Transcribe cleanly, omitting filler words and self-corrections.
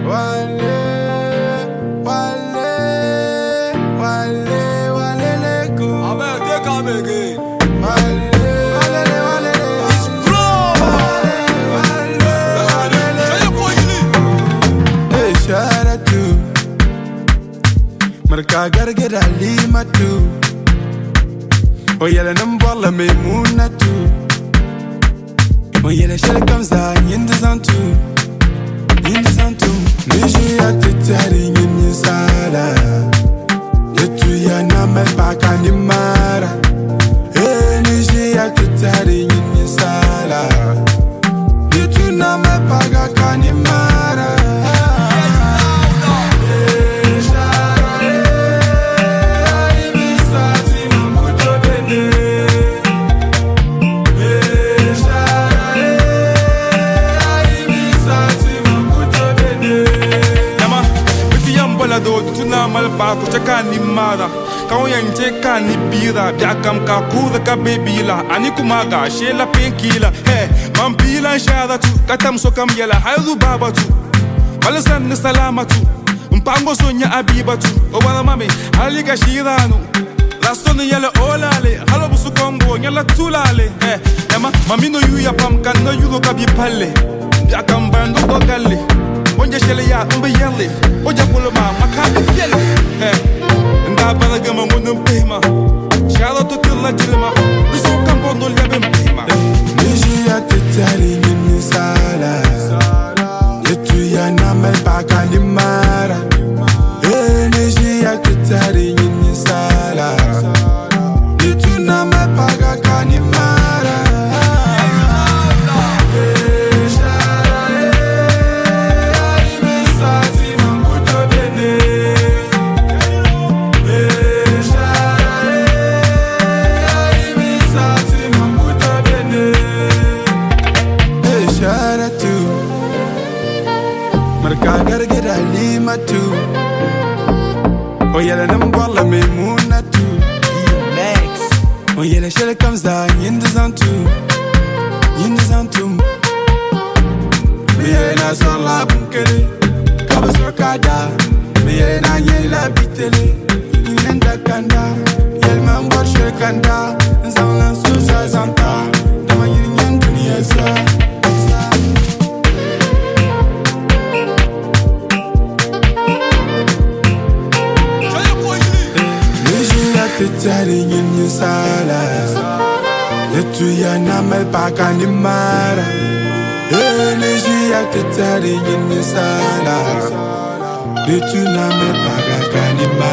Marka gargada limatu Oyele nambwala memunatu Oyele shele kamza yindizantu Niji ya tetari nyinyi sala Yetu ya name paka ni mara Niji ya tetari nyinyi sala Yetu name paka kani mara do tuna malpa ko chaka ni mara kawo yanje ka ni bira bia kam ka kuda ka bebila ani kuma ga shela penkila he man bila shada tu katam so kam yala haidu babatu walasan ni salamatu mpango sonya abibatu o wala mame haliga shiranu Lastone yele olale halo busu kongo nyala tulale he ema mamino yu ya pam kan no yugo ka bi palle bia kam bando do galle Onja shele ya umbe yele Oja kuloma makabe fiele Nda bala gama ngundum pehma Shalo to tilla jilma Nisu kambo no lebe mpehma Niji ya tetari nini sala Yetu ya name paka ni mara Niji ya tetari nini sala Yetu name paka kani mara Marka gargada limatu Oyele nambwala memunatu Oyele shele kamza yindizantu Miye na sola bunkele Kaba sokada Miye na nyela bitele Yenda kanda Yelma mboshe kanda Nzamla suza zanta Dama yirinyen dunia za Tetari nyinyi sala Yetu ya name paka ni mara Niji ya tetari nyinyi sala Yetu name paka ni mara